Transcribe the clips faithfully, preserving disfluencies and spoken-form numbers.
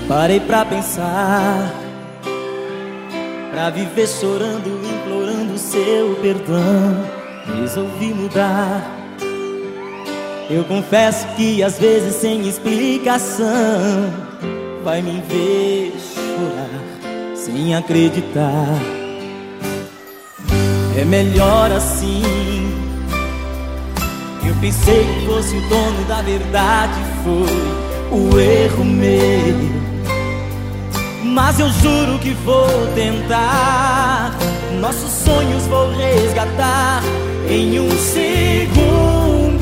Parei pra pensar, pra viver chorando, implorando seu perdão. Resolvi mudar. Eu confesso que às vezes sem explicação vai me ver chorar, sem acreditar. É melhor assim. Eu pensei que fosse o dono da verdade, foi o erro meu. Mas eu juro que vou tentar, nossos sonhos vou resgatar em um segundo.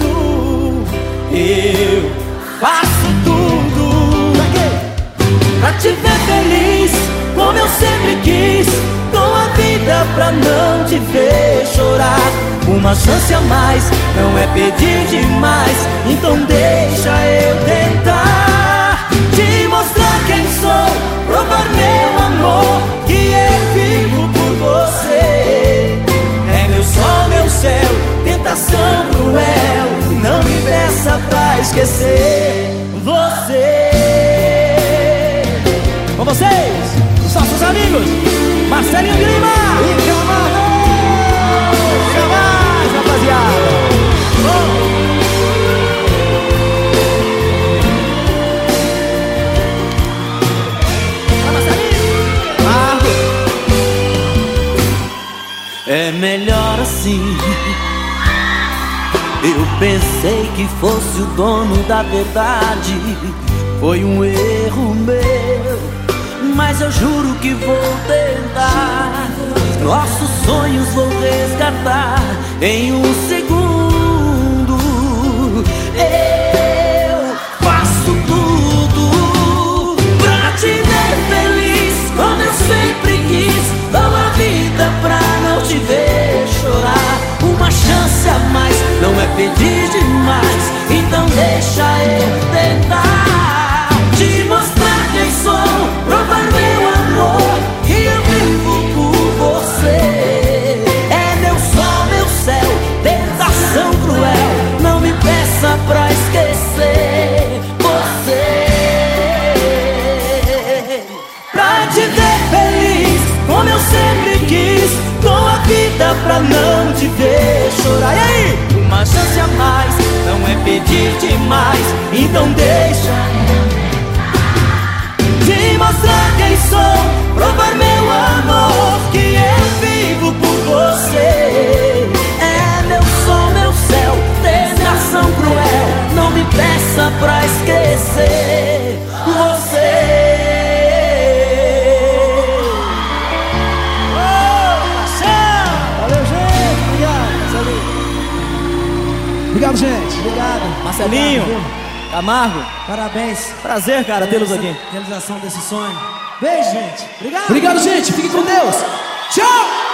Eu faço tudo pra te ver feliz, como eu sempre quis. Dou a vida pra não te ver chorar. Uma chance a mais não é pedir demais, então deixa eu tentar te mostrar quem sou, provar meu amor, que eu vivo por você. É meu sol, meu céu, tentação cruel, não me peça pra esquecer você. Com vocês, os nossos amigos Marcelinho Lima e Camargo. Jamais, rapaziada. Oh. É melhor assim. Eu pensei que fosse o dono da verdade, foi um erro meu, mas eu juro que vou tentar. Nossos sonhos vou resgatar em um segundo. Eu faço tudo pra te ver feliz, como eu sempre quis. Dou a vida pra não te ver chorar. Uma chance a mais não é pedir demais, então deixa eu tentar te mostrar quem sou, provar meu amor, que eu vivo por você. É meu sol, meu céu, tentação cruel, não me peça pra esquecer você. Pra te ver feliz, como eu sempre quis. Dou a vida pra não te ver chorar. E aí? Uma chance a mais não é pedir demais, então deixa te mostrar quem sou, provar meu amor, que eu vivo por você. É meu sol, meu céu, tentação cruel, não me peça pra esquecer você. Obrigado, gente. Obrigado. Marcelinho, Obrigado, Camargo. parabéns. Prazer, cara, tê-los aqui. Realização desse sonho. Beijo, gente. Obrigado. Obrigado, gente. Fiquem com Deus. Tchau.